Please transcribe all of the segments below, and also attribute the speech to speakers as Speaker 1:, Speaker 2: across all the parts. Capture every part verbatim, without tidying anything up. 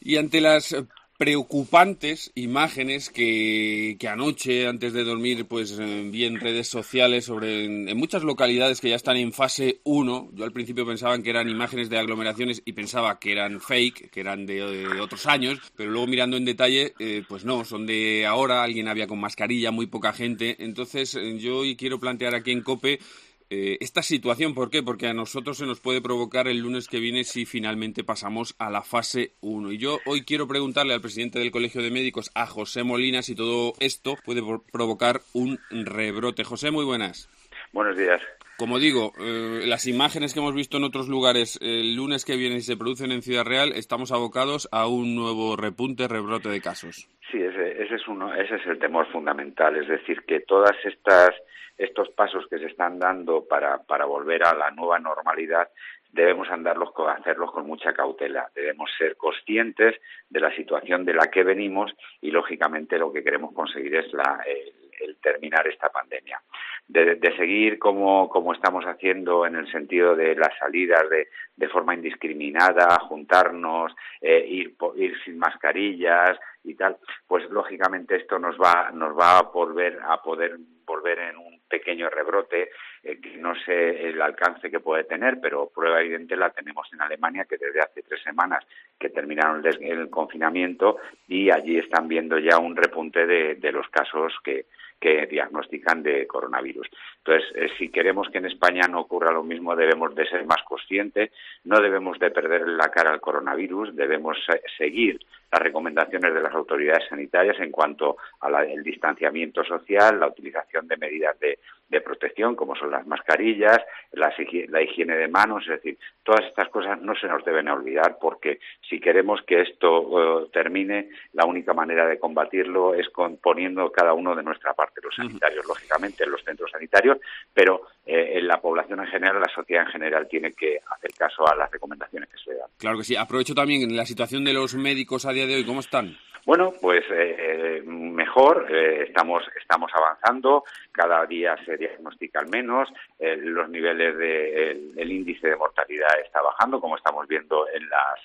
Speaker 1: Y ante las preocupantes imágenes que, que anoche, antes de dormir, pues vi en redes sociales sobre en, en muchas localidades que ya están en fase uno. Yo al principio pensaba que eran imágenes de aglomeraciones y pensaba que eran fake, que eran de, de otros años, pero luego mirando en detalle, eh, pues no, son de ahora. Alguien había con mascarilla, muy poca gente. Entonces eh, yo hoy quiero plantear aquí en COPE Eh, esta situación. ¿Por qué? Porque a nosotros se nos puede provocar el lunes que viene si finalmente pasamos a la fase uno. Y yo hoy quiero preguntarle al presidente del Colegio de Médicos, a José Molina, si todo esto puede provocar un rebrote. José, muy buenas.
Speaker 2: Buenos días.
Speaker 1: Como digo, eh, las imágenes que hemos visto en otros lugares el lunes que viene y se producen en Ciudad Real, estamos abocados a un nuevo repunte, rebrote de casos.
Speaker 2: Sí, ese, ese es uno, ese es el temor fundamental, es decir, que todas estas estos pasos que se están dando para para volver a la nueva normalidad debemos andarlos con, hacerlos con mucha cautela. Debemos ser conscientes de la situación de la que venimos y, lógicamente, lo que queremos conseguir es la, el, el terminar esta pandemia. De, de seguir como, como estamos haciendo en el sentido de las salidas de, de forma indiscriminada, juntarnos, eh, ir, ir sin mascarillas y tal, pues lógicamente esto nos va, nos va a volver a poder volver en un pequeño rebrote, eh, que no sé el alcance que puede tener, pero prueba evidente la tenemos en Alemania, que desde hace tres semanas que terminaron el, el confinamiento y allí están viendo ya un repunte de, de los casos que que diagnostican de coronavirus. Entonces, eh, si queremos que en España no ocurra lo mismo, debemos de ser más conscientes, no debemos de perder la cara al coronavirus, debemos eh, seguir las recomendaciones de las autoridades sanitarias en cuanto al distanciamiento social, la utilización de medidas de, de protección, como son las mascarillas, las, la higiene de manos, es decir, todas estas cosas no se nos deben olvidar, porque si queremos que esto uh, termine, la única manera de combatirlo es con, poniendo cada uno de nuestra parte, los sanitarios, uh-huh. lógicamente, en los centros sanitarios, pero eh, en la población en general, la sociedad en general, tiene que hacer caso a las recomendaciones que se dan.
Speaker 1: Claro que sí. Aprovecho también la situación de los médicos a día de hoy, ¿cómo están?
Speaker 2: Bueno, pues eh, mejor, eh, estamos estamos avanzando, cada día se diagnostican menos, eh, los niveles de el, el índice de mortalidad está bajando, como estamos viendo en las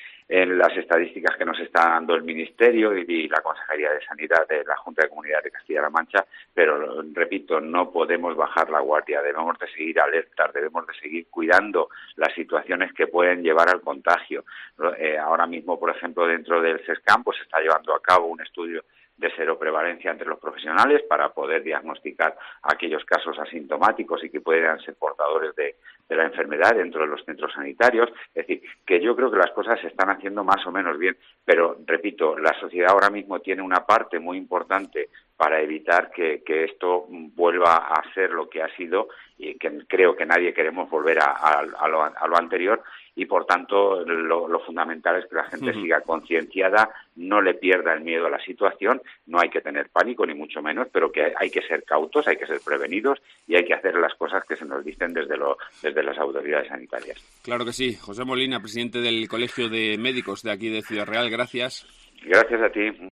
Speaker 2: en las estadísticas que nos está dando el Ministerio y, y la Consejería de Sanidad de la Junta de Comunidades de Castilla-La Mancha, pero, repito, no podemos bajar la guardia, debemos de seguir alertas, debemos de seguir cuidando las situaciones que pueden llevar al contagio. Eh, ahora mismo, por ejemplo, dentro del CESCAM, pues se está llevando a cabo un estudio de seroprevalencia entre los profesionales para poder diagnosticar aquellos casos asintomáticos y que puedan ser portadores de, de la enfermedad dentro de los centros sanitarios. Es decir, que yo creo que las cosas se están haciendo más o menos bien, pero, repito, la sociedad ahora mismo tiene una parte muy importante para evitar que, que esto vuelva a ser lo que ha sido, y que creo que nadie queremos volver a, a, a, lo, a lo anterior, y por tanto lo, lo fundamental es que la gente uh-huh. siga concienciada, no le pierda el miedo a la situación, no hay que tener pánico ni mucho menos, pero que hay que ser cautos, hay que ser prevenidos y hay que hacer las cosas que se nos dicen desde, lo, desde las autoridades sanitarias.
Speaker 1: Claro que sí. José Molina, presidente del Colegio de Médicos de aquí de Ciudad Real, gracias.
Speaker 2: Gracias a ti.